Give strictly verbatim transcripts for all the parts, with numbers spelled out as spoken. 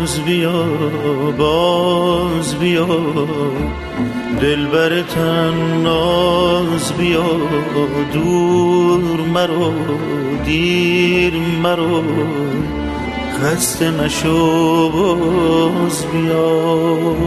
باز بیا باز بیا دلبر تناز بیا دور مرو دیر مرو خسته نشو باز بیا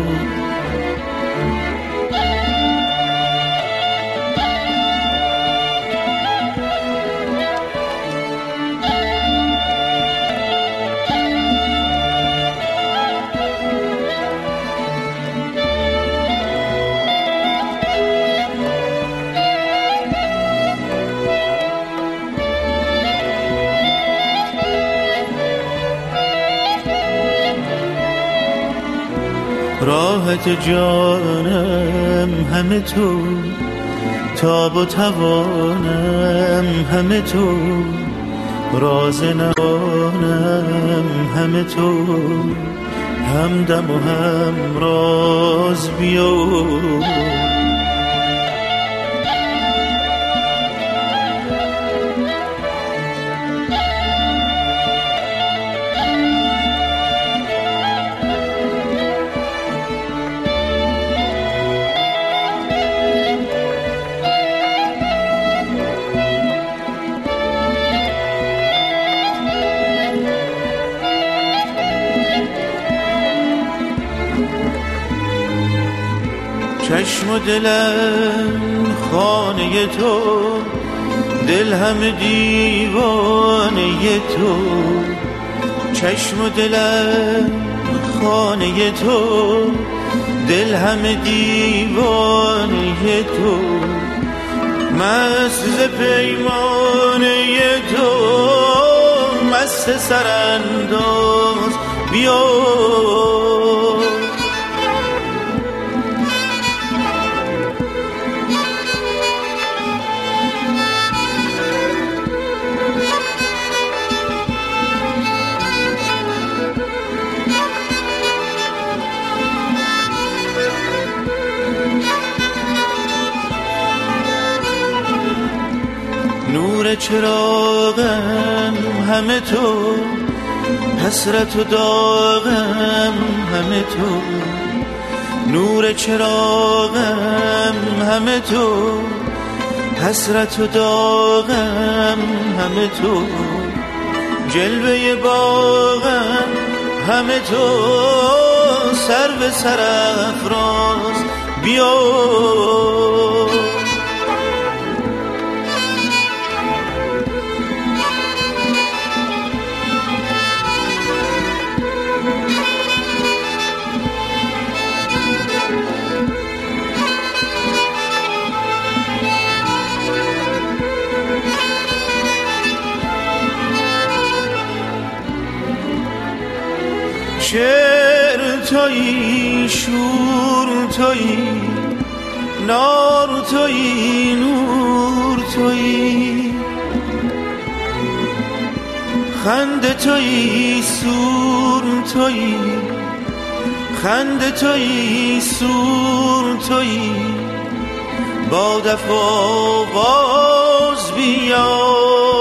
راحت جانم همه تو تاب و توانم همه تو راز نهانم همه تو همدم و هم راز بیا چشم و دلم خانه تو دل همه دیوانه تو چشم و دلم خانه تو دل همه دیوانه تو مست ز پیمانه تو مست سرانداز بیا نور چراغم همه تو حسرت و داغم همه تو نور چراغم همه تو حسرت و داغم همه تو جلوه باغم همه تو سر به سر افراز بیا شعر تویی شور تویی نار تویی نور تویی خنده تویی سور تویی خنده تویی سور تویی با دف و آواز بیا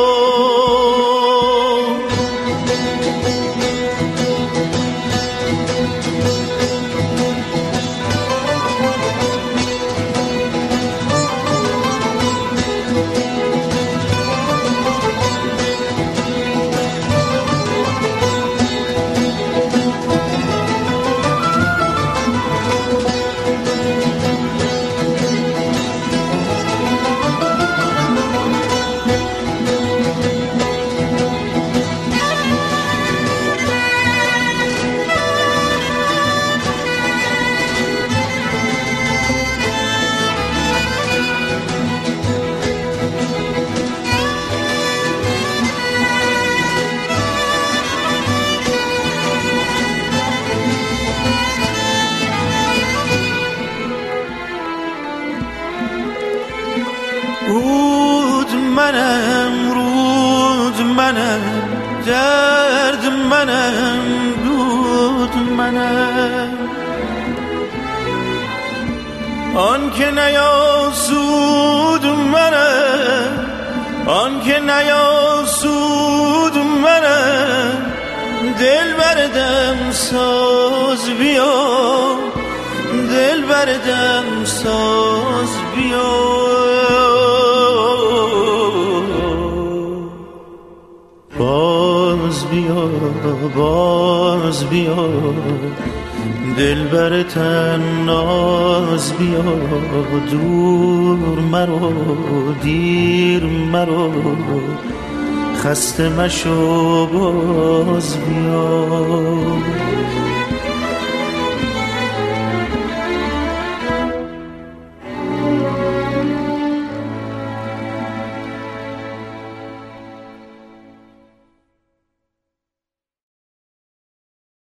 رود منم رود منم درد منم دود منم آن که نیاسود منم آن که نیاسود منم دل بردم ساز بیا، دل بردم ساز بیا. باز بیا باز بیا، دل بر تن ناز بیا. دور مرو دیر مرو، خسته مشو باز بیا.